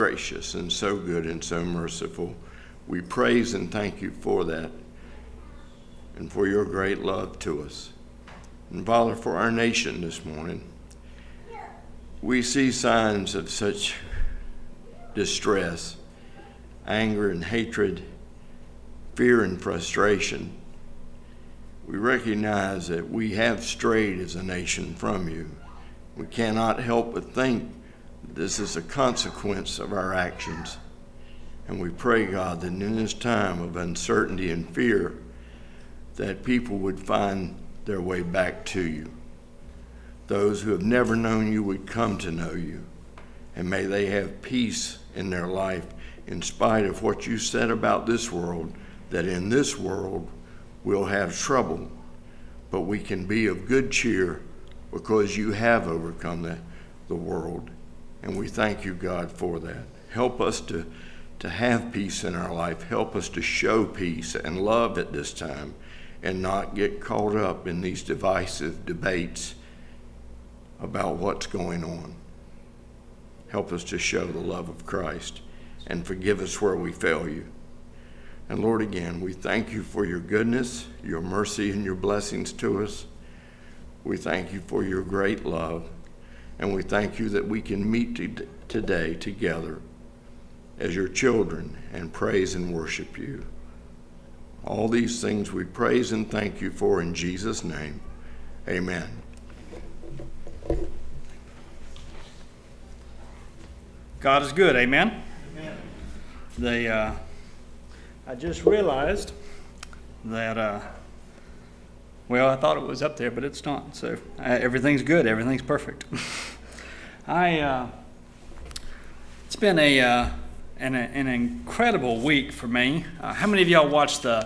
gracious and so good and so merciful. We praise and thank you for that and for your great love to us. And Father, for our nation this morning, we see signs of such distress, anger and hatred, fear and frustration. We recognize that we have strayed as a nation from you. We cannot help but think this is a consequence of our actions. And we pray, God, that in this time of uncertainty and fear, that people would find their way back to you. Those who have never known you would come to know you. And may they have peace in their life in spite of what you said about this world, that in this world we'll have trouble, but we can be of good cheer because you have overcome the world. And we thank you, God, for that. Help us to have peace in our life. Help us to show peace and love at this time and not get caught up in these divisive debates about what's going on. Help us to show the love of Christ and forgive us where we fail you. And Lord, again, we thank you for your goodness, your mercy, and your blessings to us. We thank you for your great love. And we thank you that we can meet today together as your children and praise and worship you. All these things we praise and thank you for in Jesus' name. Amen. God is good, amen? Amen. I just realized that, I thought it was up there, but it's not. So everything's good, everything's perfect. It's been an incredible week for me. How many of y'all watched the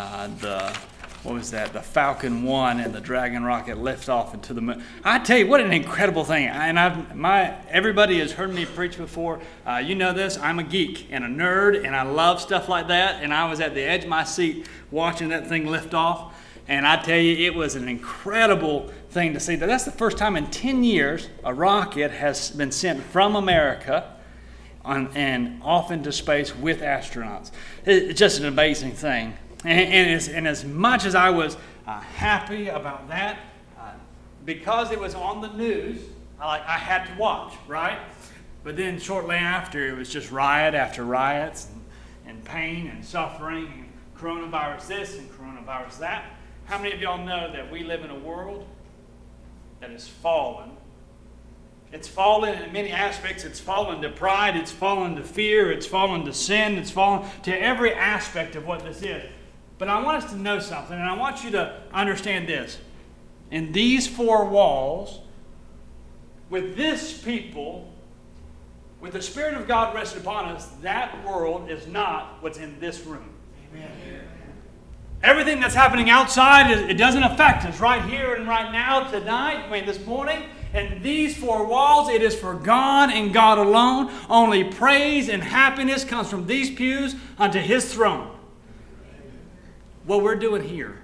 Falcon 1 and the Dragon rocket lift off into the moon? I tell you, what an incredible thing. And everybody has heard me preach before. You know this, I'm a geek and a nerd, and I love stuff like that. And I was at the edge of my seat watching that thing lift off. And I tell you, it was an incredible thing to see. That's the first time in 10 years a rocket has been sent from America and off into space with astronauts. It's just an amazing thing. And as much as I was happy about that, because it was on the news, I had to watch, right? But then shortly after, it was just riot after riots and pain and suffering and coronavirus this and coronavirus that. How many of y'all know that we live in a world that has fallen? It's fallen in many aspects. It's fallen to pride. It's fallen to fear. It's fallen to sin. It's fallen to every aspect of what this is. But I want us to know something, and I want you to understand this. In these four walls, with this people, with the Spirit of God rested upon us, that world is not what's in this room. Amen. Everything that's happening outside, it doesn't affect us right here and right now, tonight, this morning. And these four walls, it is for God and God alone. Only praise and happiness comes from these pews unto His throne. What we're doing here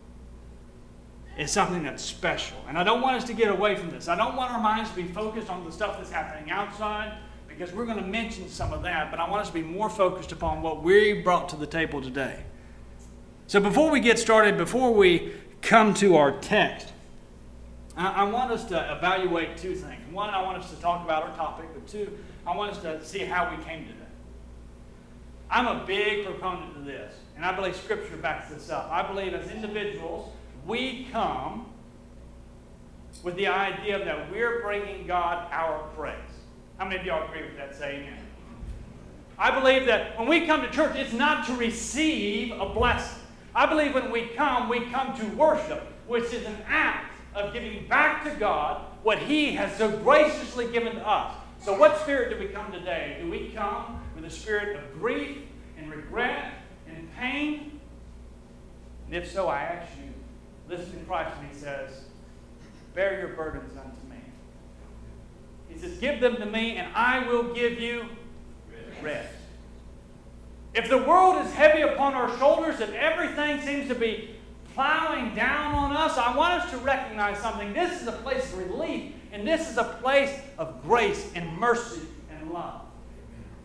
is something that's special. And I don't want us to get away from this. I don't want our minds to be focused on the stuff that's happening outside, because we're going to mention some of that. But I want us to be more focused upon what we brought to the table today. So before we get started, before we come to our text, I want us to evaluate two things. One, I want us to talk about our topic, but two, I want us to see how we came to that. I'm a big proponent of this, and I believe Scripture backs this up. I believe as individuals, we come with the idea that we're bringing God our praise. How many of y'all agree with that? Say amen. I believe that when we come to church, it's not to receive a blessing. I believe when we come to worship, which is an act of giving back to God what He has so graciously given to us. So what spirit do we come today? Do we come with a spirit of grief and regret and pain? And if so, I ask you, listen to Christ when He says, bear your burdens unto me. He says, give them to me and I will give you rest. If the world is heavy upon our shoulders, if everything seems to be plowing down on us, I want us to recognize something. This is a place of relief, and this is a place of grace and mercy and love.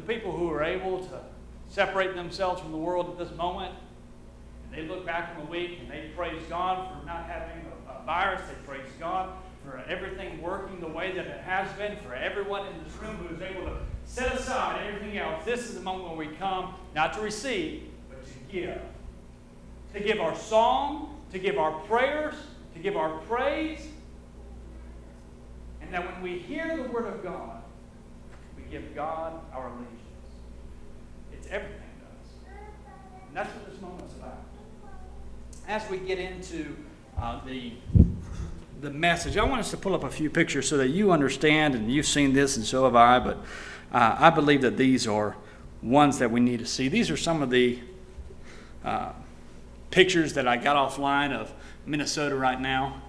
people who are able to separate themselves from the world at this moment, and they look back on the week and they praise God for not having a virus. They praise God for everything working the way that it has been, for everyone in this room who is able to set aside everything else. This is the moment when we come not to receive, but to give. To give our song, to give our prayers, to give our praise. And that when we hear the Word of God, we give God our allegiance. It's everything to us. And that's what this moment's about. As we get into the message, I want us to pull up a few pictures so that you understand, and you've seen this and so have I, but I believe that these are ones that we need to see. These are some of the pictures that I got offline of Minnesota right now.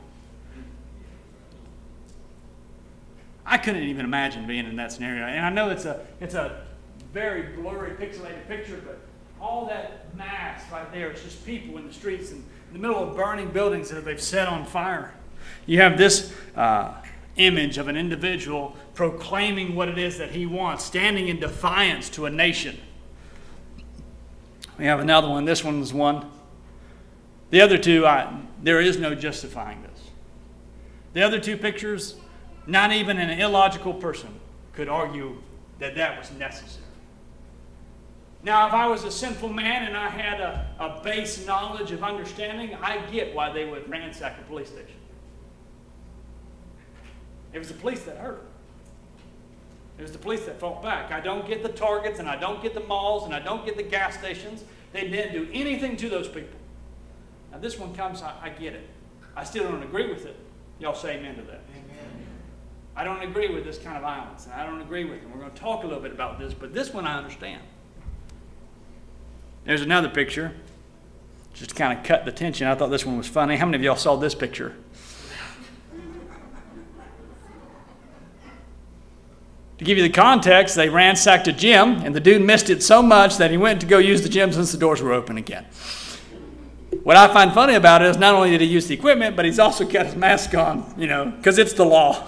I couldn't even imagine being in that scenario. And I know it's a very blurry, pixelated picture, but all that mass right there, it's just people in the streets and in the middle of burning buildings that they've set on fire. You have this image of an individual proclaiming what it is that he wants, standing in defiance to a nation. We have another one. This one was one. The other two, there is no justifying this. The other two pictures, not even an illogical person could argue that that was necessary. Now, if I was a sinful man and I had a base knowledge of understanding, I get why they would ransack a police station. It was the police that hurt them. It was the police that fought back. I don't get the Targets, and I don't get the malls, and I don't get the gas stations. They didn't do anything to those people. Now, this one comes, I get it. I still don't agree with it. Y'all say amen to that. Amen. I don't agree with this kind of violence, and I don't agree with it. We're going to talk a little bit about this, but this one I understand. There's another picture, just to kind of cut the tension. I thought this one was funny. How many of y'all saw this picture? To give you the context, they ransacked a gym, and the dude missed it so much that he went to go use the gym since the doors were open again. What I find funny about it is not only did he use the equipment, but he's also got his mask on, because it's the law.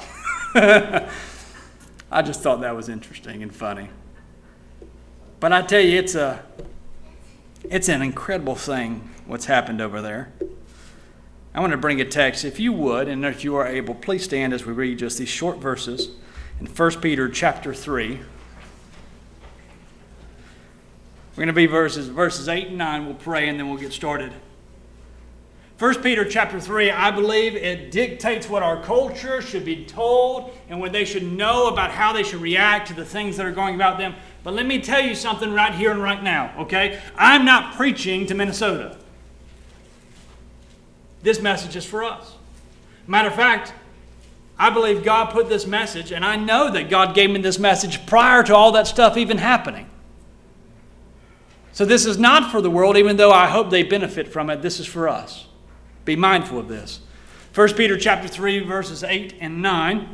I just thought that was interesting and funny. But I tell you, it's an incredible thing what's happened over there. I want to bring a text, if you would, and if you are able, please stand as we read just these short verses in 1 Peter chapter 3. We're going to be verses 8 and 9. We'll pray and then we'll get started. 1 Peter chapter 3, I believe it dictates what our culture should be told and what they should know about how they should react to the things that are going about them. But let me tell you something right here and right now, okay? I'm not preaching to Minnesota. This message is for us. Matter of fact, I believe God put this message, and I know that God gave me this message prior to all that stuff even happening. So this is not for the world, even though I hope they benefit from it. This is for us. Be mindful of this. 1 Peter chapter 3, verses 8 and 9.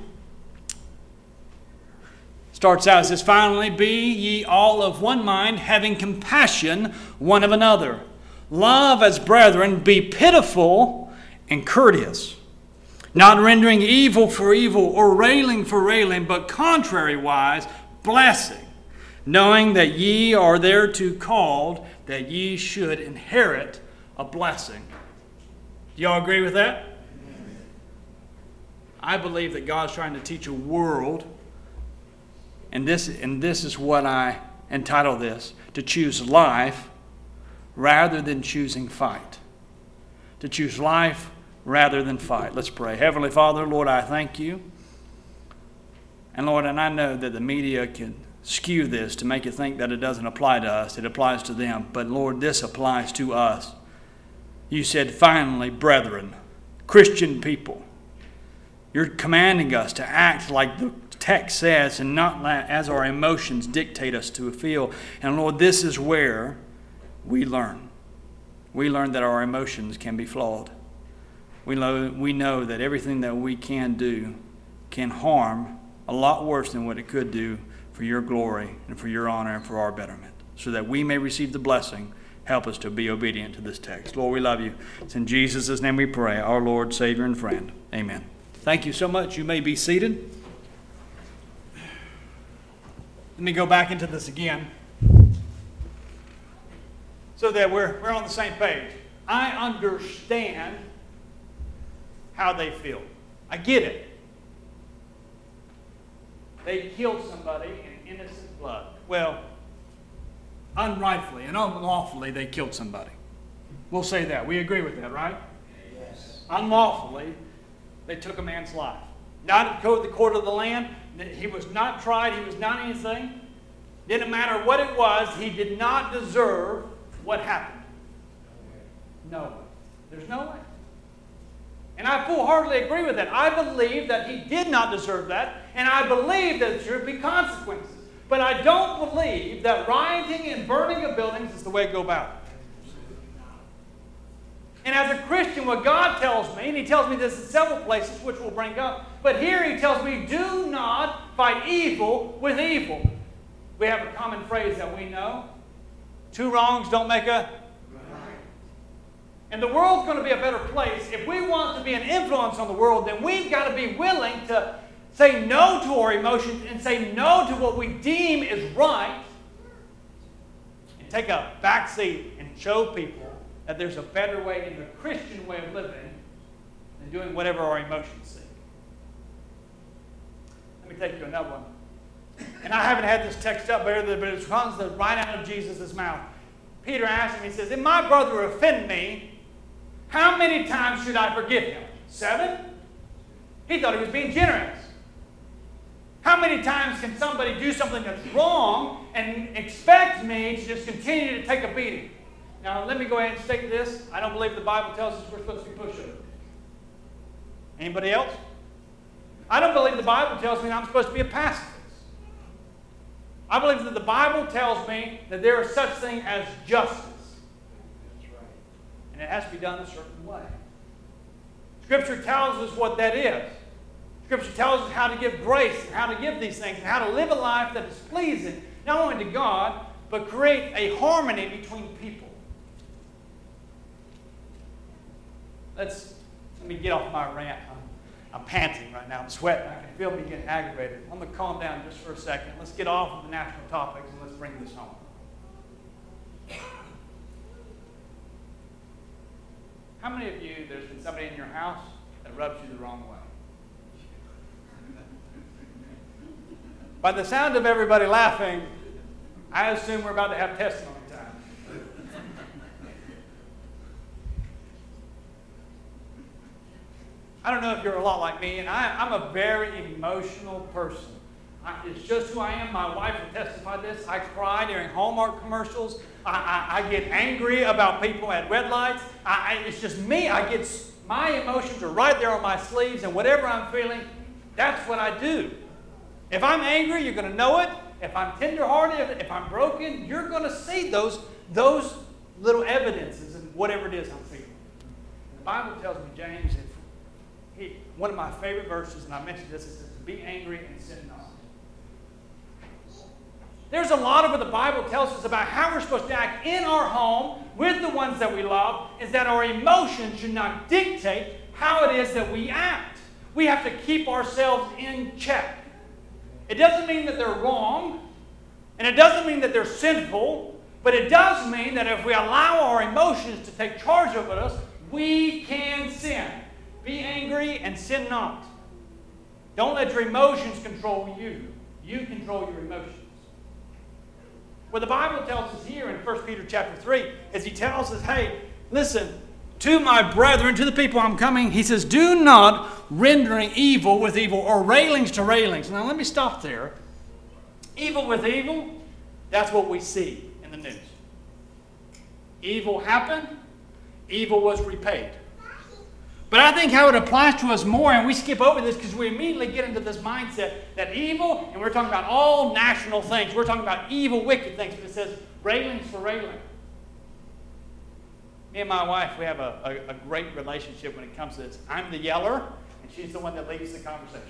Starts out, it says, "Finally, be ye all of one mind, having compassion one of another. Love as brethren, be pitiful and courteous, not rendering evil for evil or railing for railing, but contrariwise blessing, knowing that ye are thereto called, that ye should inherit a blessing." Do y'all agree with that? Amen. I believe that God's trying to teach a world, and this is what I entitle this, to choose life rather than choosing fight. To choose life rather than fight. Let's pray. Heavenly Father, Lord, I thank you. And Lord, and I know that the media can skew this to make you think that it doesn't apply to us. It applies to them. But Lord, this applies to us. You said, finally, brethren, Christian people. You're commanding us to act like the text says and not as our emotions dictate us to feel. And Lord, this is where we learn. We learn that our emotions can be flawed. We know that everything that we can do can harm a lot worse than what it could do for your glory and for your honor and for our betterment, so that we may receive the blessing. Help us to be obedient to this text. Lord, we love you. It's in Jesus' name we pray, our Lord, Savior, and friend. Amen. Thank you so much. You may be seated. Let me go back into this again so that we're on the same page. I understand how they feel. I get it. They killed somebody in innocent blood. Well, unrightfully and unlawfully, they killed somebody. We'll say that. We agree with that, right? Yes. Unlawfully, they took a man's life. Not go to the court of the land. He was not tried. He was not anything. Didn't matter what it was. He did not deserve what happened. No way. There's no way. And I full-heartedly agree with that. I believe that he did not deserve that, and I believe that there should be consequences. But I don't believe that rioting and burning of buildings is the way to go about it. And as a Christian, what God tells me, and He tells me this in several places, which we'll bring up, but here He tells me, do not fight evil with evil. We have a common phrase that we know. 2 wrongs don't make a right. And the world's going to be a better place. If we want to be an influence on the world, then we've got to be willing to say no to our emotions and say no to what we deem is right and take a back seat and show people that there's a better way in the Christian way of living than doing whatever our emotions say. Let me take you to another one. And I haven't had this text up, but it comes right out of Jesus' mouth. Peter asked him, he says, if my brother offend me, how many times should I forgive him? 7? He thought he was being generous. How many times can somebody do something that's wrong and expect me to just continue to take a beating? Now, let me go ahead and state this. I don't believe the Bible tells us we're supposed to be pushovers. Anybody else? I don't believe the Bible tells me that I'm supposed to be a pacifist. I believe that the Bible tells me that there is such thing as justice. That's right. And it has to be done a certain way. Scripture tells us what that is. Scripture tells us how to give grace and how to give these things and how to live a life that is pleasing not only to God, but create a harmony between people. Let me get off my rant. I'm panting right now. I'm sweating. I can feel me getting aggravated. I'm going to calm down just for a second. Let's get off of the national topics and let's bring this home. How many of you, there's been somebody in your house that rubs you the wrong way? By the sound of everybody laughing, I assume we're about to have testimony time. I don't know if you're a lot like me, and I'm a very emotional person. It's just who I am. My wife will testify this. I cry during Hallmark commercials. I get angry about people at red lights. It's just me. My emotions are right there on my sleeves, and whatever I'm feeling, that's what I do. If I'm angry, you're going to know it. If I'm tenderhearted, if I'm broken, you're going to see those little evidences of whatever it is I'm feeling. The Bible tells me, James, one of my favorite verses, and I mentioned this, it says, be angry and sin not. There's a lot of what the Bible tells us about how we're supposed to act in our home with the ones that we love, is that our emotions should not dictate how it is that we act. We have to keep ourselves in check. It doesn't mean that they're wrong, and it doesn't mean that they're sinful, but it does mean that if we allow our emotions to take charge of us, we can sin. Be angry and sin not. Don't let your emotions control you. You control your emotions. What the Bible tells us here in 1 Peter chapter 3 is he tells us, hey, listen, to my brethren, to the people I'm coming, he says, do not rendering evil with evil or railings to railings. Now let me stop there. Evil with evil, that's what we see in the news. Evil happened, evil was repaid. But I think how it applies to us more, and we skip over this because we immediately get into this mindset that evil, and we're talking about all national things, we're talking about evil, wicked things, but it says railings for railing. Me and my wife, we have a great relationship when it comes to this. I'm the yeller, and she's the one that leads the conversation.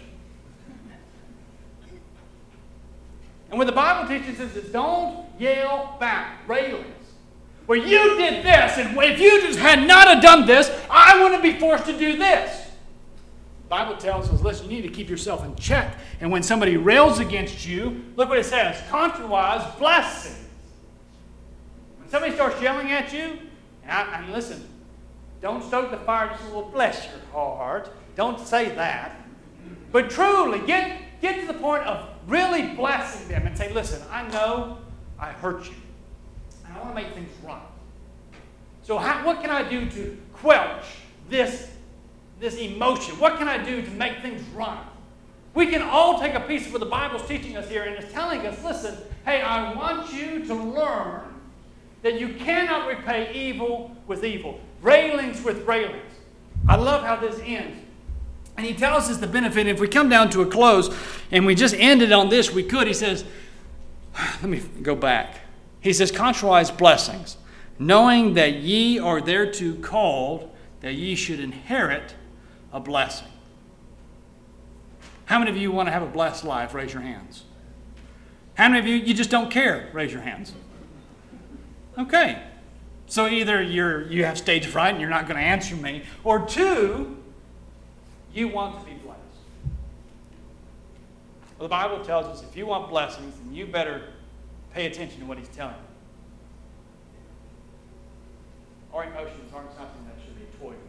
And what the Bible teaches us is don't yell back, railings. Well, you did this, and if you just had not have done this, I wouldn't be forced to do this. The Bible tells us, listen, you need to keep yourself in check. And when somebody rails against you, look what it says, contrariwise blessings. When somebody starts yelling at you, and listen, don't stoke the fire just a little, bless your heart. Don't say that. But truly, get to the point of really blessing them and say, listen, I know I hurt you. And I want to make things right. So what can I do to quench this emotion? What can I do to make things right? We can all take a piece of what the Bible's teaching us here, and it's telling us, listen, hey, I want you to learn that you cannot repay evil with evil. Railings with railings. I love how this ends. And he tells us the benefit. If we come down to a close and we just ended on this, we could. He says, let me go back. He says, contrariwise blessings, knowing that ye are thereto called, that ye should inherit a blessing. How many of you want to have a blessed life? Raise your hands. How many of you just don't care? Raise your hands. Okay. So either you have stage fright and you're not going to answer me, or two, you want to be blessed. Well, the Bible tells us if you want blessings, then you better pay attention to what he's telling you. Our emotions aren't something that should be toyed with.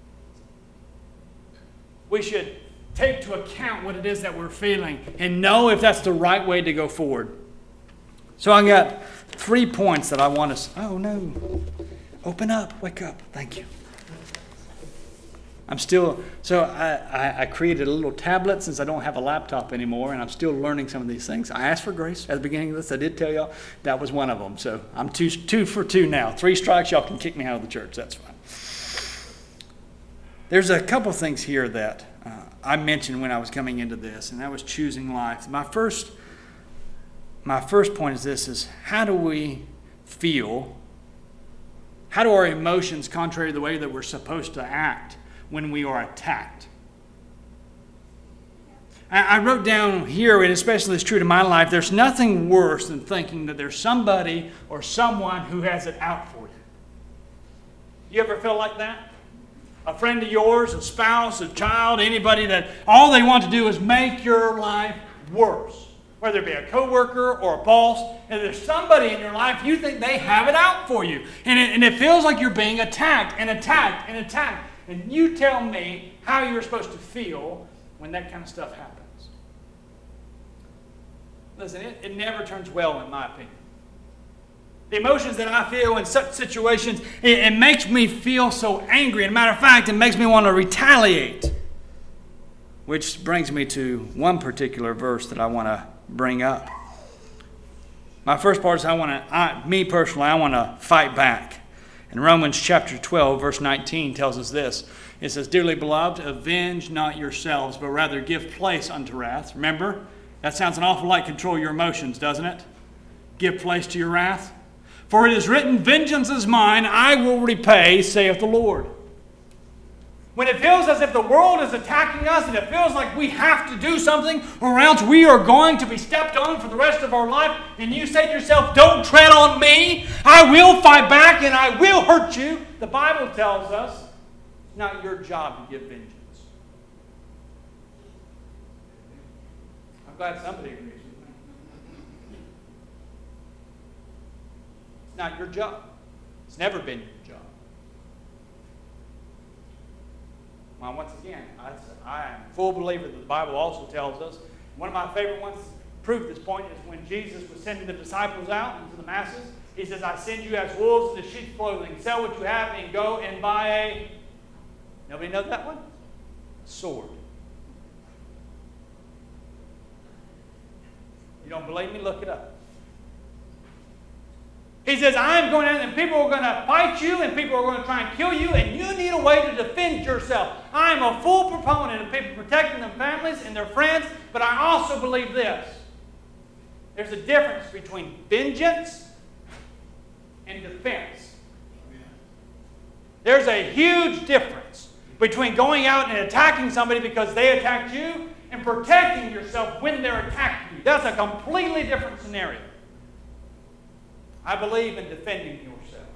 We should take to account what it is that we're feeling and know if that's the right way to go forward. So I got 3 points that I want to... Oh, no. Open up. Wake up. Thank you. I'm still... So I created a little tablet since I don't have a laptop anymore, and I'm still learning some of these things. I asked for grace at the beginning of this. I did tell y'all that was one of them. So I'm two for 2 now. 3 strikes, y'all can kick me out of the church. That's fine. There's a couple things here that I mentioned when I was coming into this, and that was choosing life. My first point is this, is how do we feel? How do our emotions contrary to the way that we're supposed to act when we are attacked? I wrote down here, and especially it's true to my life, there's nothing worse than thinking that there's somebody or someone who has it out for you. You ever feel like that? A friend of yours, a spouse, a child, anybody that all they want to do is make your life worse. Whether it be a coworker or a boss, and there's somebody in your life you think they have it out for you. And it feels like you're being attacked and attacked and attacked. And you tell me how you're supposed to feel when that kind of stuff happens. Listen, it never turns well in my opinion. The emotions that I feel in such situations, it makes me feel so angry. As a matter of fact, it makes me want to retaliate. Which brings me to one particular verse that I want to bring up. My first part is I want to fight back. And Romans chapter 12, verse 19 tells us this. It says, Dearly beloved, avenge not yourselves, but rather give place unto wrath. Remember, that sounds an awful lot like control your emotions, doesn't it? Give place to your wrath. For it is written, Vengeance is mine, I will repay, saith the Lord. When it feels as if the world is attacking us and it feels like we have to do something or else we are going to be stepped on for the rest of our life, and you say to yourself, don't tread on me, I will fight back and I will hurt you. The Bible tells us it's not your job to give vengeance. I'm glad somebody agrees with me. It's not your job. It's never been your job. Well, once again, I am a full believer that the Bible also tells us. One of my favorite ones to prove this point is when Jesus was sending the disciples out into the masses. He says, I send you as wolves in sheep's clothing. Sell what you have and go and buy a... Nobody knows that one? Sword. You don't believe me? Look it up. He says, I'm going in and people are going to fight you and people are going to try and kill you and you need a way to defend yourself. I'm a full proponent of people protecting their families and their friends, but I also believe this. There's a difference between vengeance and defense. There's a huge difference between going out and attacking somebody because they attacked you and protecting yourself when they're attacking you. That's a completely different scenario. I believe in defending yourself.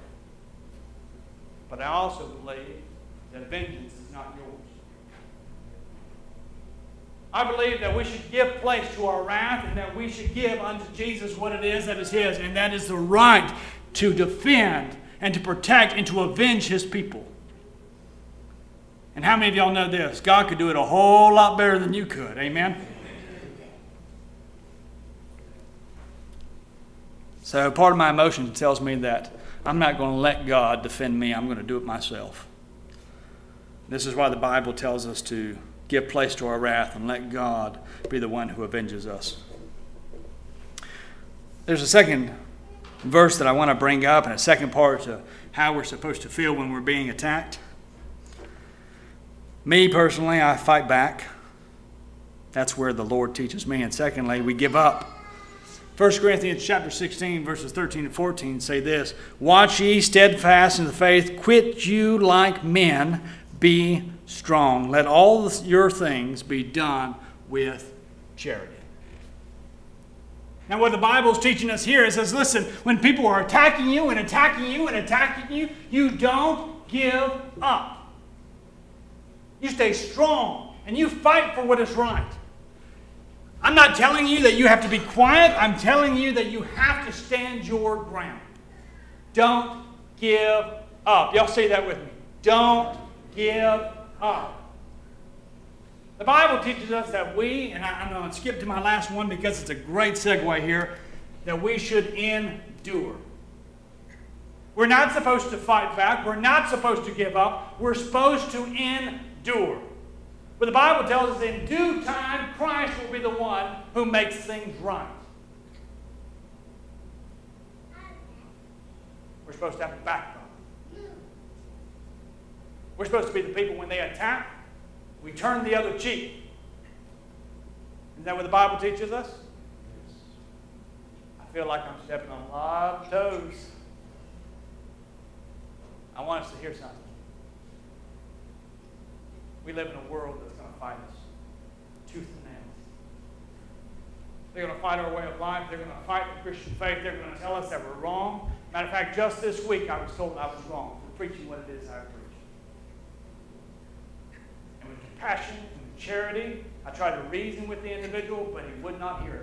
But I also believe that vengeance is not yours. I believe that we should give place to our wrath and that we should give unto Jesus what it is that is His, and that is the right to defend and to protect and to avenge His people. And how many of y'all know this? God could do it a whole lot better than you could. Amen? So part of my emotion tells me that I'm not going to let God defend me. I'm going to do it myself. This is why the Bible tells us to give place to our wrath and let God be the one who avenges us. There's a second verse that I want to bring up, and a second part to how we're supposed to feel when we're being attacked. Me personally, I fight back. That's where the Lord teaches me. And secondly, we give up. 1 Corinthians chapter 16, verses 13 and 14 say this: Watch ye steadfast in the faith, quit you like men, be strong. Let all your things be done with charity. Now what the Bible is teaching us here is, says, listen, when people are attacking you and attacking you and attacking you, you don't give up. You stay strong and you fight for what is right. I'm not telling you that you have to be quiet. I'm telling you that you have to stand your ground. Don't give up. Y'all say that with me. Don't give up. The Bible teaches us that we, and I'm going to skip to my last one because it's a great segue here, that we should endure. We're not supposed to fight back. We're not supposed to give up. We're supposed to endure. But the Bible tells us in due time, Christ will be the one who makes things right. We're supposed to have a backbone. We're supposed to be the people when they attack, we turn the other cheek. Isn't that what the Bible teaches us? I feel like I'm stepping on a lot of toes. I want us to hear something. We live in a world that's going to fight us tooth and nail. They're going to fight our way of life. They're going to fight the Christian faith. They're going to tell us that we're wrong. Matter of fact, just this week I was told I was wrong for preaching what it is I preach. And with compassion and with charity, I tried to reason with the individual, but he would not hear it.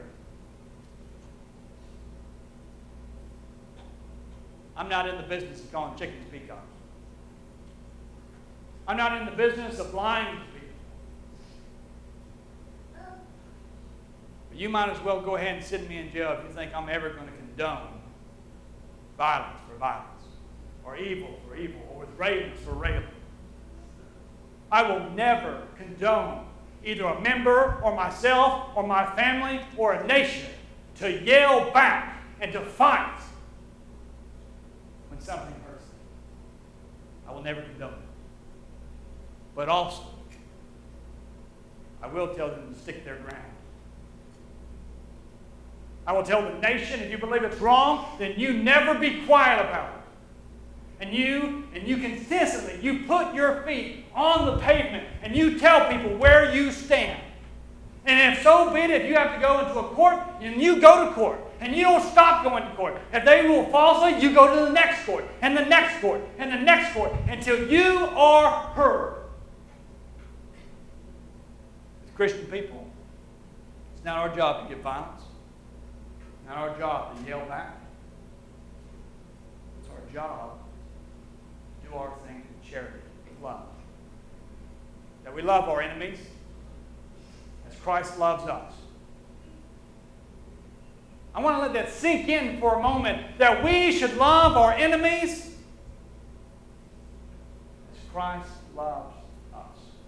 I'm not in the business of calling chickens peacocks. I'm not in the business of lying to people. But you might as well go ahead and send me in jail if you think I'm ever going to condone violence for violence, or evil for evil, or with railings for railing. I will never condone either a member or myself or my family or a nation to yell back and to fight when something hurts them. I will never condone it. But also, I will tell them to stick their ground. I will tell the nation, if you believe it's wrong, then you never be quiet about it. And you consistently, you put your feet on the pavement and you tell people where you stand. And if so be it, if you have to go into a court, and you go to court. And you don't stop going to court. If they rule falsely, you go to the next court, and the next court, and the next court, until you are heard. As Christian people, it's not our job to give violence. It's not our job to yell back. It's our job to do our thing in charity, with love. That we love our enemies as Christ loves us. I want to let that sink in for a moment, that we should love our enemies as Christ loves us.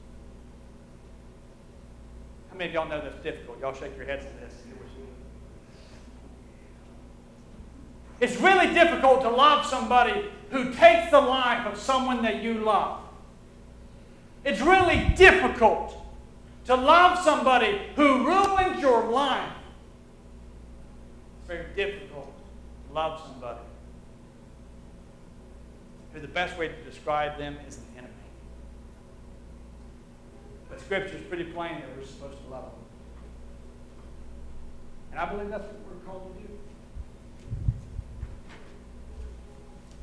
How many of y'all know that's difficult? Y'all shake your heads at this. It's really difficult to love somebody who takes the life of someone that you love. It's really difficult to love somebody who ruins your life. It's very difficult to love somebody who the best way to describe them is an enemy. But Scripture is pretty plain that we're supposed to love them. And I believe that's what we're called to do.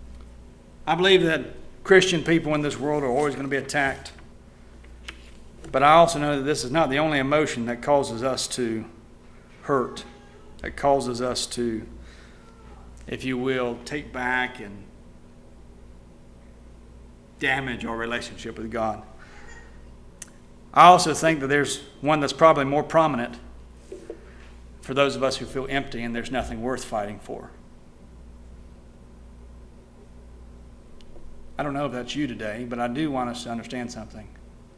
I believe that Christian people in this world are always going to be attacked. But I also know that this is not the only emotion that causes us to hurt, that causes us to, if you will, take back and damage our relationship with God. I also think that there's one that's probably more prominent for those of us who feel empty and there's nothing worth fighting for. I don't know if that's you today, but I do want us to understand something.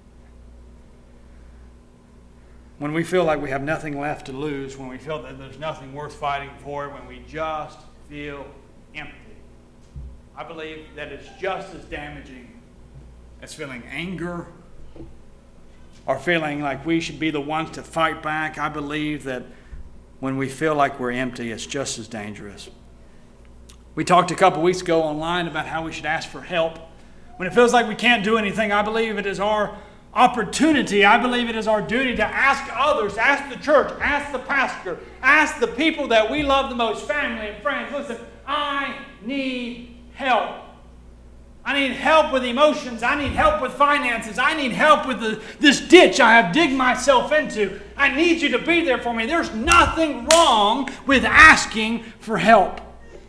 When we feel like we have nothing left to lose, when we feel that there's nothing worth fighting for, when we just feel empty, I believe that it's just as damaging as feeling anger or feeling like we should be the ones to fight back. I believe that when we feel like we're empty, it's just as dangerous. We talked a couple weeks ago online about how we should ask for help. When it feels like we can't do anything, I believe it is our opportunity. I believe it is our duty to ask others, ask the church, ask the pastor, ask the people that we love the most, family and friends. Listen, I need help. I need help with emotions. I need help with finances. I need help with this ditch I have digged myself into. I need you to be there for me. There's nothing wrong with asking for help.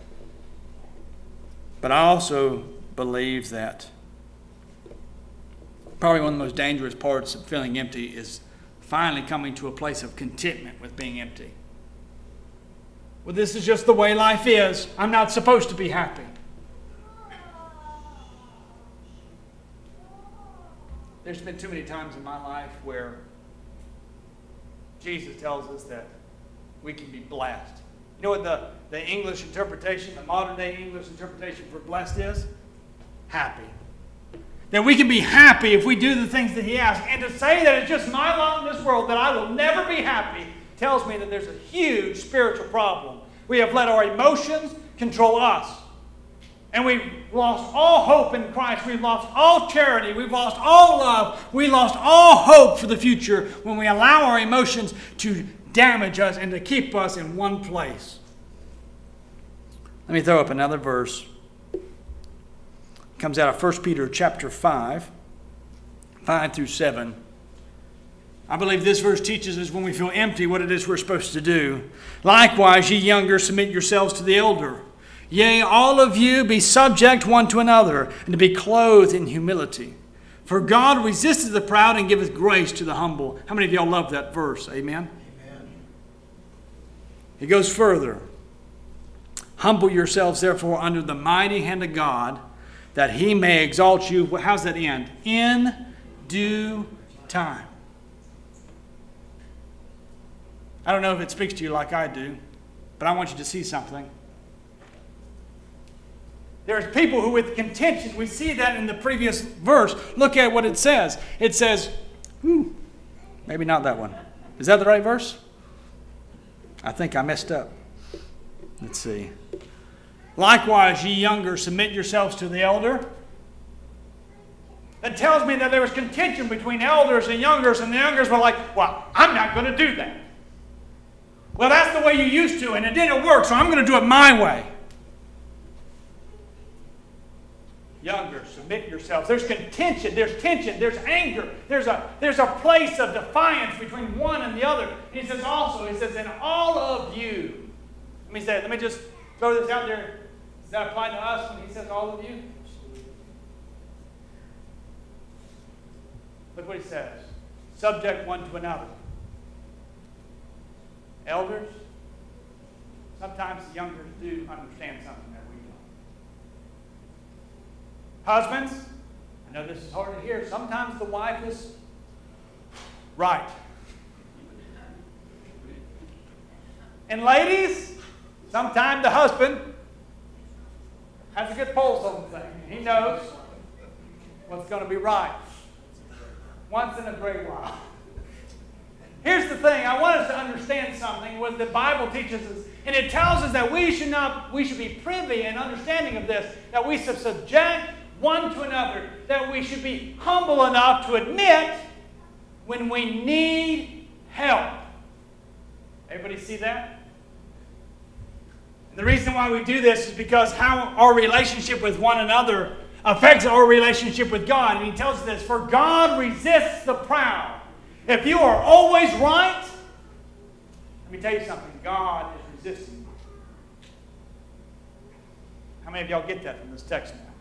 But I also believe that probably one of the most dangerous parts of feeling empty is finally coming to a place of contentment with being empty. Well, this is just the way life is. I'm not supposed to be happy. There's been too many times in my life where Jesus tells us that we can be blessed. You know what the English interpretation, the modern day English interpretation for blessed is? Happy. That we can be happy if we do the things that He asks. And to say that it's just my lot in this world, that I will never be happy, tells me that there's a huge spiritual problem. We have let our emotions control us. And we've lost all hope in Christ. We've lost all charity. We've lost all love. We lost all hope for the future when we allow our emotions to damage us and to keep us in one place. Let me throw up another verse. It comes out of 1 Peter chapter 5, 5 through 7. I believe this verse teaches us when we feel empty what it is we're supposed to do. Likewise, ye younger, submit yourselves to the elder. Yea, all of you be subject one to another, and to be clothed in humility. For God resisteth the proud and giveth grace to the humble. How many of y'all love that verse? Amen? Amen. He goes further. Humble yourselves, therefore, under the mighty hand of God, that He may exalt you. How's that end? In due time. I don't know if it speaks to you like I do, but I want you to see something. There's people who with contention, we see that in the previous verse. Look at what it says. It says, maybe not that one. Is that the right verse? I think I messed up. Let's see. Likewise, ye younger, submit yourselves to the elder. That tells me that there was contention between elders and youngers, and the youngers were like, well, I'm not going to do that. Well, that's the way you used to, and it didn't work, so I'm going to do it my way. Younger, submit yourselves. There's contention, there's tension, there's anger. There's a place of defiance between one and the other. He says also, he says, and all of you. Let me just throw this out there. Does that apply to us when he says all of you? Look what he says. Subject one to another. Elders, sometimes the younger do understand something that we don't. Husbands, I know this is hard to hear. Sometimes the wife is right. And ladies, sometimes the husband has a good pulse on the thing. He knows what's going to be right once in a great while. Here's the thing. I want us to understand something what the Bible teaches us. And it tells us that we should be privy and understanding of this, that we should subject one to another, that we should be humble enough to admit when we need help. Everybody see that? And the reason why we do this is because how our relationship with one another affects our relationship with God. And he tells us this, for God resists the proud, if you are always right, let me tell you something, God is resisting you. How many of y'all get that from this text now?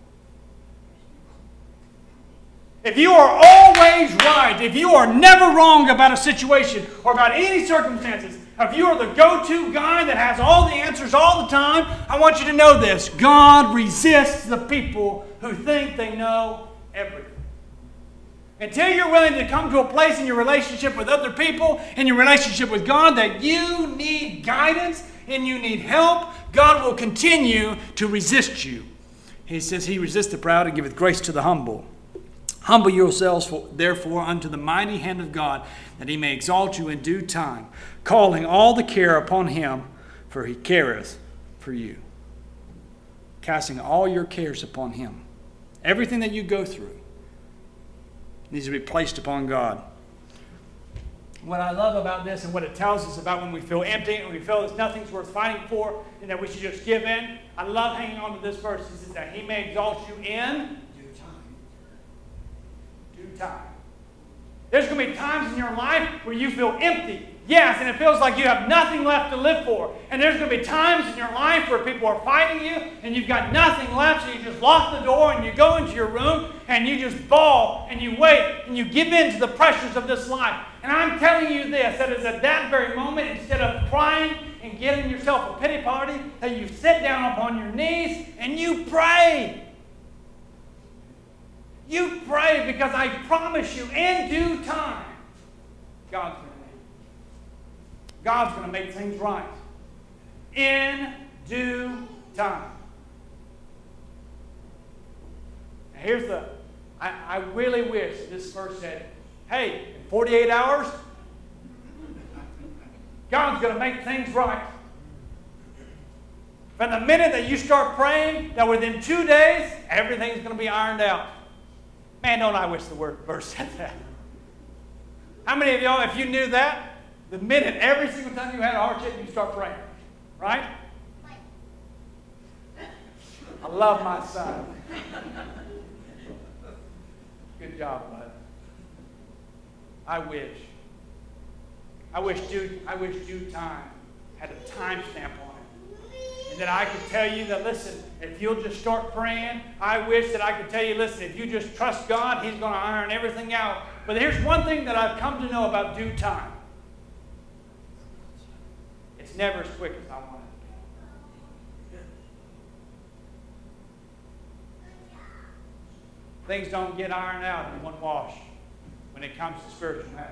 If you are always right, if you are never wrong about a situation or about any circumstances, if you are the go-to guy that has all the answers all the time, I want you to know this. God resists the people who think they know everything. Until you're willing to come to a place in your relationship with other people, in your relationship with God, that you need guidance and you need help, God will continue to resist you. He says He resists the proud and giveth grace to the humble. Humble yourselves, therefore, unto the mighty hand of God, that He may exalt you in due time, calling all the care upon Him, for He careth for you. Casting all your cares upon Him. Everything that you go through needs to be placed upon God. What I love about this and what it tells us about when we feel empty and we feel that nothing's worth fighting for and that we should just give in, I love hanging on to this verse. It says that He may exalt you in due time. There's going to be times in your life where you feel empty. Yes, and it feels like you have nothing left to live for. And there's going to be times in your life where people are fighting you and you've got nothing left, so you just lock the door and you go into your room and you just bawl and you wait and you give in to the pressures of this life. And I'm telling you this, that is at that very moment, instead of crying and getting yourself a pity party, that you sit down upon your knees and you pray. You pray, because I promise you, in due time, God's going to make things right. In due time. Now here's I really wish this verse said, hey, in 48 hours, God's going to make things right. From the minute that you start praying, that within 2 days, everything's going to be ironed out. Man, don't I wish the verse said that. How many of y'all, if you knew that, the minute, every single time you had a hardship, you start praying, right? I love my son. Good job, bud. I wish due time had a timestamp on it. And that I could tell you that, listen, if you'll just start praying, I wish that I could tell you, listen, if you just trust God, He's going to iron everything out. But here's one thing that I've come to know about due time. It's never as quick as I want it to be. Things don't get ironed out in one wash when it comes to spiritual matters.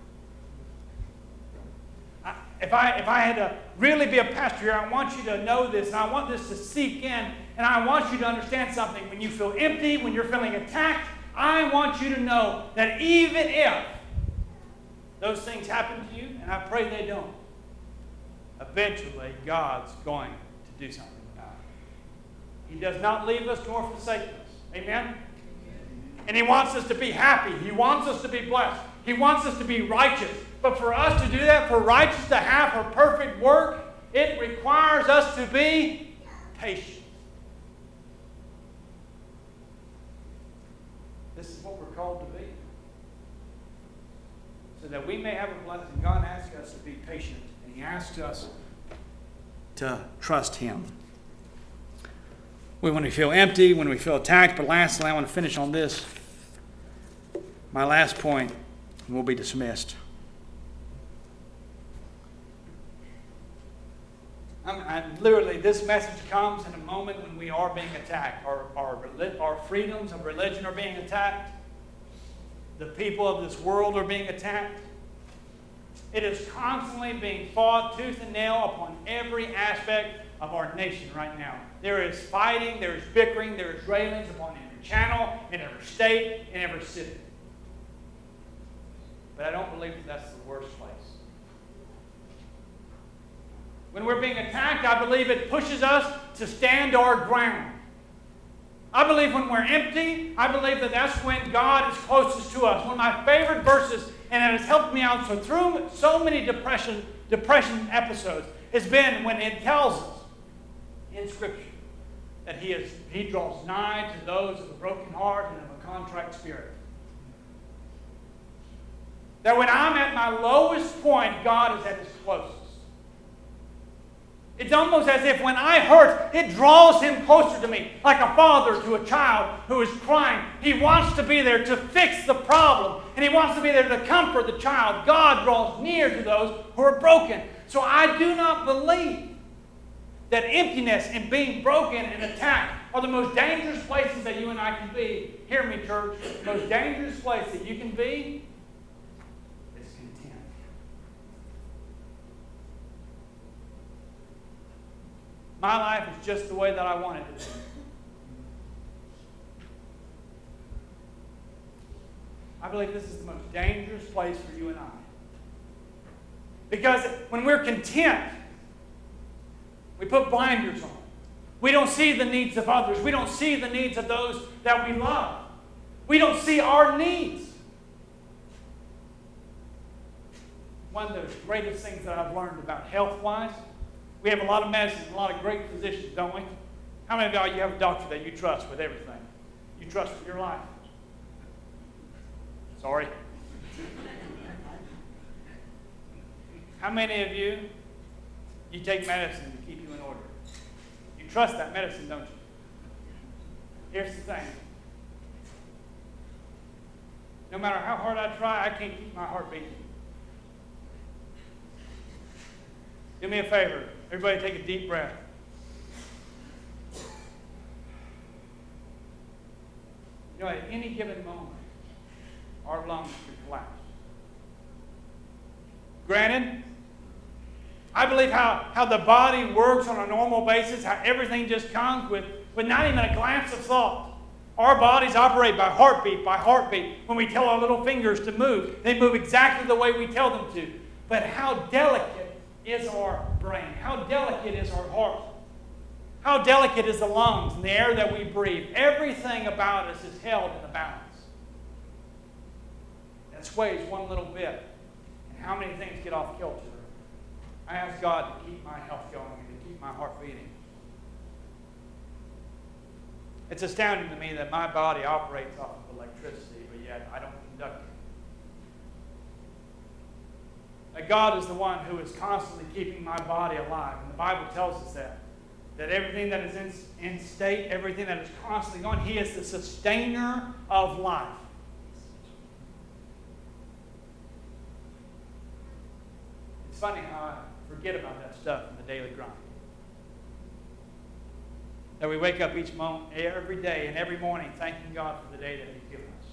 If I had to really be a pastor here, I want you to know this, and I want this to seep in, and I want you to understand something. When you feel empty, when you're feeling attacked, I want you to know that even if those things happen to you, and I pray they don't, eventually God's going to do something about it. He does not leave us nor forsake us. Amen? And He wants us to be happy. He wants us to be blessed. He wants us to be righteous. But for us to do that, for righteous to have her perfect work, it requires us to be patient. This is what we're called to be. So that we may have a blessing. God asks us to be patient. And He asks us to trust Him. When we feel empty, when we feel attacked. But lastly, I want to finish on this. My last point, and we'll be dismissed. Literally, this message comes in a moment when we are being attacked. Our freedoms of religion are being attacked. The people of this world are being attacked. It is constantly being fought tooth and nail upon every aspect of our nation right now. There is fighting, there is bickering, there is railings upon every channel, in every state, in every city. But I don't believe that that's the worst place. When we're being attacked, I believe it pushes us to stand our ground. I believe when we're empty, I believe that that's when God is closest to us. One of my favorite verses, and it has helped me out through so many depression episodes, has been when it tells us in Scripture that He draws nigh to those of a broken heart and of a contrite spirit. That when I'm at my lowest point, God is at His closest. It's almost as if when I hurt, it draws Him closer to me. Like a father to a child who is crying. He wants to be there to fix the problem. And He wants to be there to comfort the child. God draws near to those who are broken. So I do not believe that emptiness and being broken and attacked are the most dangerous places that you and I can be. Hear me, church. The most dangerous place that you can be is content. My life is just the way that I want it to be. I believe this is the most dangerous place for you and I. Because when we're content, we put blinders on. We don't see the needs of others. We don't see the needs of those that we love. We don't see our needs. One of the greatest things that I've learned about health-wise, we have a lot of medicine, a lot of great physicians, don't we? How many of you have a doctor that you trust with everything? You trust with your life? Sorry. How many of you take medicine to keep you in order? You trust that medicine, don't you? Here's the thing. No matter how hard I try, I can't keep my heart beating. Do me a favor. Everybody take a deep breath. You know, at any given moment, our lungs can collapse. Granted, I believe how the body works on a normal basis, how everything just comes with not even a glance of thought. Our bodies operate by heartbeat, by heartbeat. When we tell our little fingers to move, they move exactly the way we tell them to. But how delicate is our brain? How delicate is our heart? How delicate is the lungs and the air that we breathe? Everything about us is held in the balance. That sways one little bit. And how many things get off kilter? I ask God to keep my health going and to keep my heart beating. It's astounding to me that my body operates off of electricity, but yet I don't conduct it. That God is the one who is constantly keeping my body alive. And the Bible tells us that everything that is in state, everything that is constantly going, He is the sustainer of life. It's funny how I forget about that stuff in the daily grind. That we wake up each moment, every day and every morning thanking God for the day that He's given us.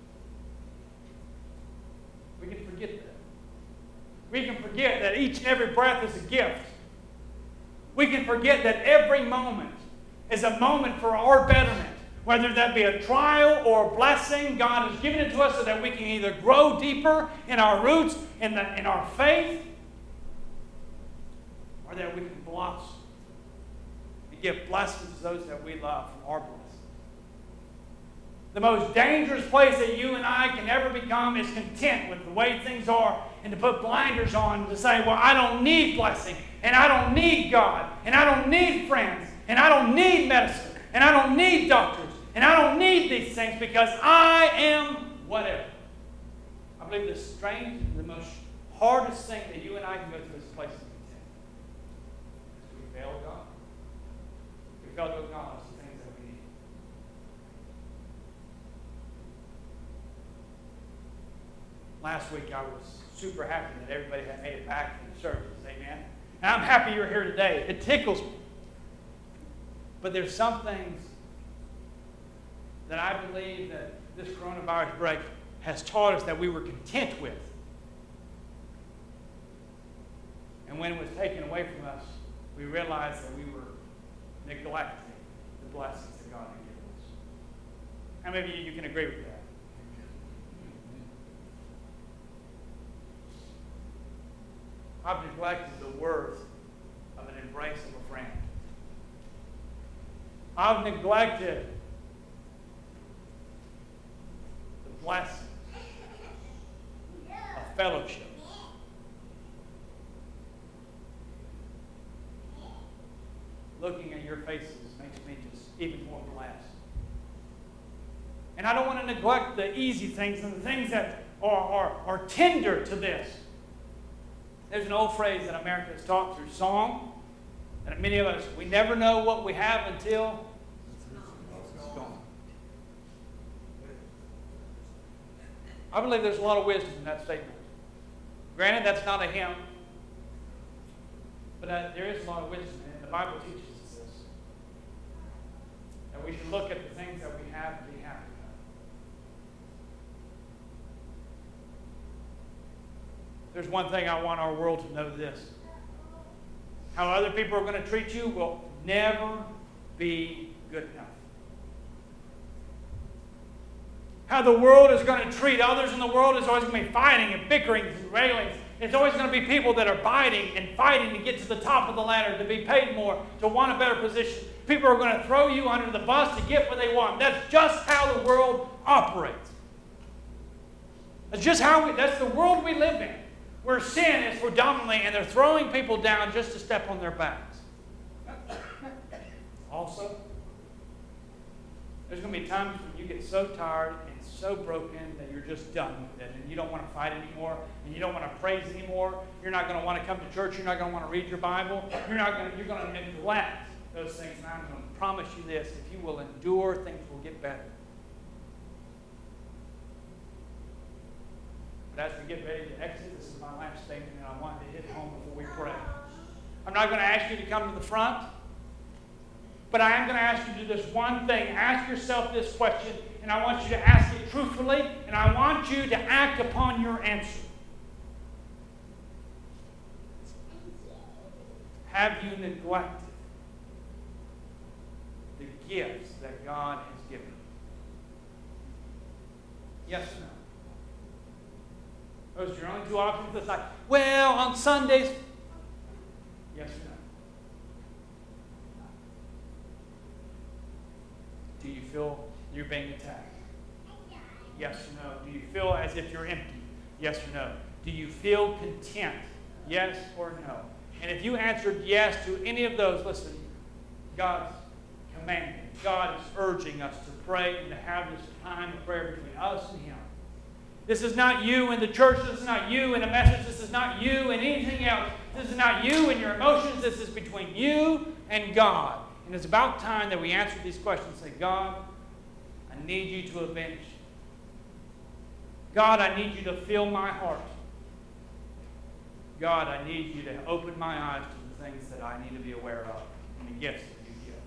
We can forget that. We can forget that each and every breath is a gift. We can forget that every moment is a moment for our betterment. Whether that be a trial or a blessing, God has given it to us so that we can either grow deeper in our roots, in our faith, or that we can blossom and give blessings to those that we love from our blessings. The most dangerous place that you and I can ever become is content with the way things are and to put blinders on to say, well, I don't need blessing, and I don't need God, and I don't need friends, and I don't need medicine, and I don't need doctors, and I don't need these things because I am whatever. I believe the strange, the most hardest thing that you and I can go through is a place of content. We fail God. We fail to acknowledge the things that we need. Last week I was super happy that everybody had made it back to the service. Amen. And I'm happy you're here today. It tickles me. But there's some things that I believe that this coronavirus break has taught us that we were content with. And when it was taken away from us, we realized that we were neglecting the blessings that God had given us. How many of you can agree with that? I've neglected the worth of an embrace of a friend. I've neglected the blessing of fellowship. Looking at your faces makes me just even more blessed. And I don't want to neglect the easy things and the things that or tender to this. There's an old phrase that America has taught through song, and many of us, we never know what we have until it's gone. I believe there's a lot of wisdom in that statement. Granted, that's not a hymn, but there is a lot of wisdom in it. The Bible teaches us this. That we should look at the things that we have and be happy about. There's one thing I want our world to know this. How other people are going to treat you will never be good enough. How the world is going to treat others in the world is always going to be fighting and bickering and railings. It's always going to be people that are biting and fighting to get to the top of the ladder, to be paid more, to want a better position. People are going to throw you under the bus to get what they want. That's just how the world operates. That's the world we live in, where sin is predominantly, and they're throwing people down just to step on their backs. Also, there's going to be times when you get so tired and so broken that you're just done with it, and you don't want to fight anymore, and you don't want to praise anymore. You're not going to want to come to church. You're not going to want to read your Bible. You're going to neglect those things. And I'm going to promise you this: if you will endure, things will get better. But as we get ready to exit, this is my last statement, and I want to hit home before we pray. I'm not going to ask you to come to the front, but I am going to ask you to do this one thing. Ask yourself this question, and I want you to ask it truthfully, and I want you to act upon your answer. Have you neglected the gifts that God has given you? Yes or no? Those are your only two options. It's like, well, on Sundays. Yes or no? Do you feel you're being attacked? Yes or no? Do you feel as if you're empty? Yes or no? Do you feel content? Yes or no? And if you answered yes to any of those, listen, God's commanding. God is urging us to pray and to have this time of prayer between us and Him. This is not you in the church. This is not you in a message. This is not you in anything else. This is not you in your emotions. This is between you and God. And it's about time that we answer these questions. Say, God, I need you to avenge. God, I need you to fill my heart. God, I need you to open my eyes to the things that I need to be aware of and the gifts that you give.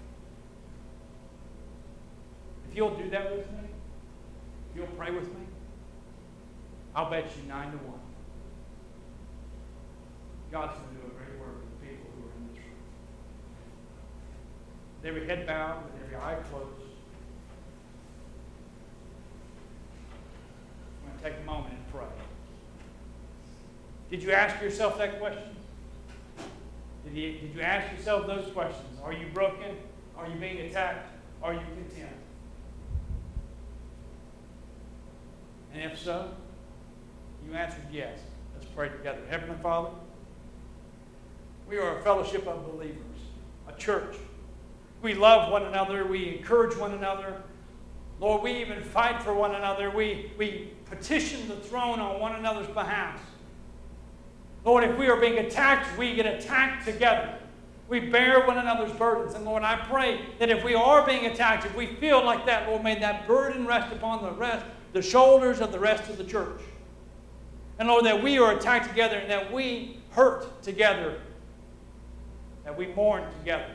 If you'll do that with me, if you'll pray with me, I'll bet you 9 to 1. God's going to do a great work with the people who are in this room. With every head bowed, with every eye closed, I'm going to take a moment and pray. Did you ask yourself that question? Did you ask yourself those questions? Are you broken? Are you being attacked? Are you content? And if so, you answered yes. Let's pray together. Heavenly Father, we are a fellowship of believers, a church. We love one another. We encourage one another. Lord, we even fight for one another. We petition the throne on one another's behalf. Lord, if we are being attacked, we get attacked together. We bear one another's burdens. And Lord, I pray that if we are being attacked, if we feel like that, Lord, may that burden rest upon the shoulders of the rest of the church. And Lord, that we are attacked together and that we hurt together, that we mourn together.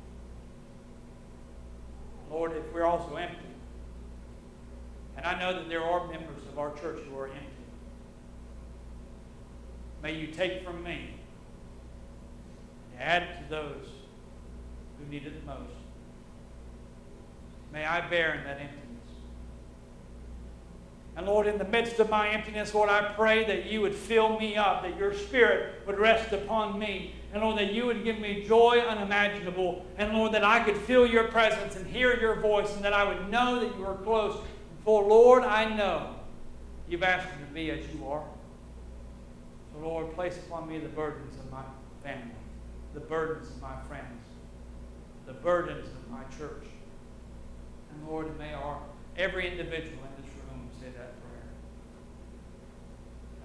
Lord, if we're also empty, and I know that there are members of our church who are empty, may you take from me and add to those who need it the most. May I bear in that emptiness. And Lord, in the midst of my emptiness, Lord, I pray that you would fill me up, that your Spirit would rest upon me. And Lord, that you would give me joy unimaginable. And Lord, that I could feel your presence and hear your voice, and that I would know that you are close. For Lord, I know you've asked me to be as you are. So Lord, place upon me the burdens of my family, the burdens of my friends, the burdens of my church. And Lord, may every individual in this room say that prayer.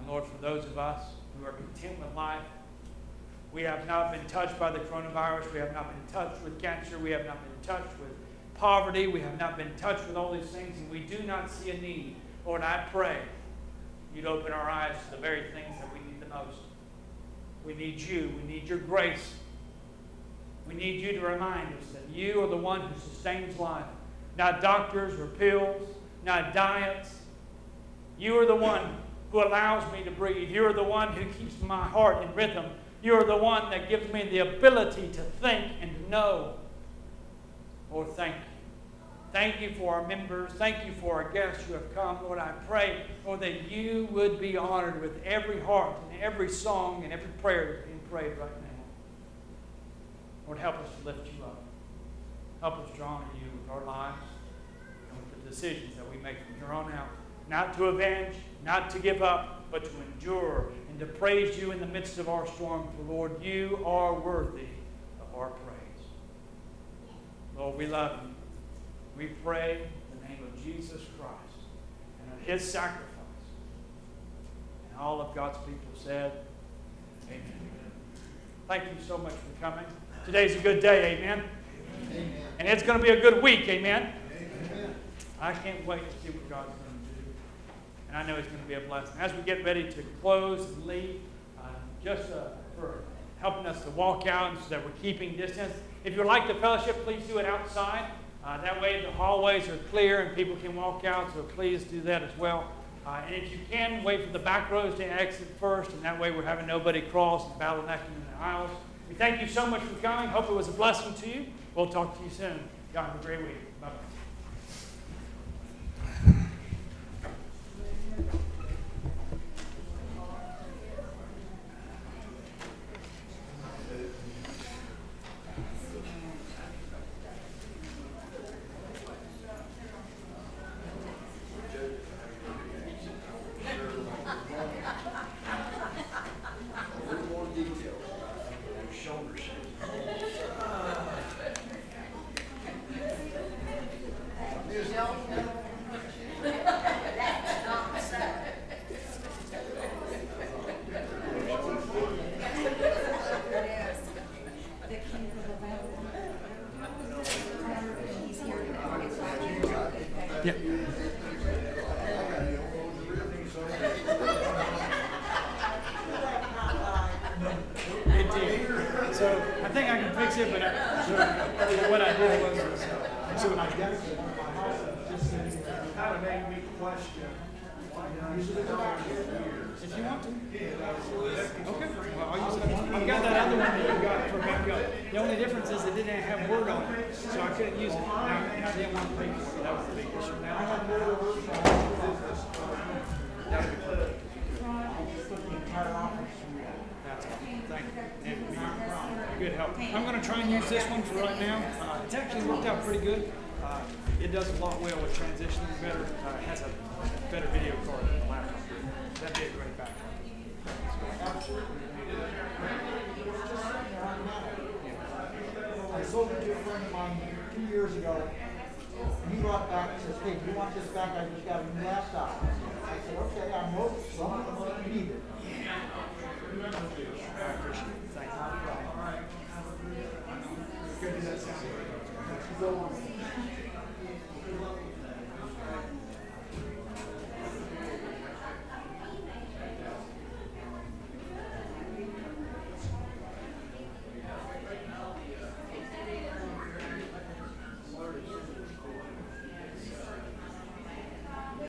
Lord, for those of us who are content with life, we have not been touched by the coronavirus. We have not been touched with cancer. We have not been touched with poverty. We have not been touched with all these things, and we do not see a need. Lord, I pray you'd open our eyes to the very things that we need the most. We need you. We need your grace. We need you to remind us that you are the one who sustains life. Not doctors or pills, not diets. You are the one who allows me to breathe. You are the one who keeps my heart in rhythm. You are the one that gives me the ability to think and to know. Lord, thank you. Thank you for our members. Thank you for our guests who have come. Lord, I pray, Lord, that you would be honored with every heart and every song and every prayer that's being prayed right now. Lord, help us to lift you up. Help us to honor you with our lives and with the decisions that we make from here on out. Not to avenge, not to give up, but to endure and to praise you in the midst of our storm. For, Lord, you are worthy of our praise. Lord, we love you. We pray in the name of Jesus Christ and of his sacrifice. And all of God's people said, amen. Thank you so much for coming. Today's a good day, amen? Amen. And it's going to be a good week, amen? Amen. I can't wait to see what God's going to do. And I know it's going to be a blessing. As we get ready to close and leave, for helping us to walk out so that we're keeping distance. If you'd like the fellowship, please do it outside. That way the hallways are clear and people can walk out, so please do that as well. And if you can, wait for the back rows to exit first, and that way we're having nobody cross and bottlenecking in the aisles. We thank you so much for coming. Hope it was a blessing to you. We'll talk to you soon. Y'all have a great week. Bye-bye. So I think I can fix it, but what I did was, so when I got it to my house, just kind of made me question. If you want to. Okay. Well, I'll use it. I've got that other one that you got for backup. The only difference is it didn't have word on it, so I couldn't use it. And I didn't want to pay for it. That was the big issue. Now I have word on it. That would be perfect. That's all. Thank you. And good help. I'm going to try and use this one for right now. It's actually worked out pretty good. It does a lot well with transitioning better. It has a better video card than the laptop. That'd be a great backup. I sold it to a friend of mine 2 years ago. And he brought back and says, hey, do you want this back? I just got a new laptop. I said, okay, I'm hoping someone need it. I appreciate it. Thank you. Good to see you.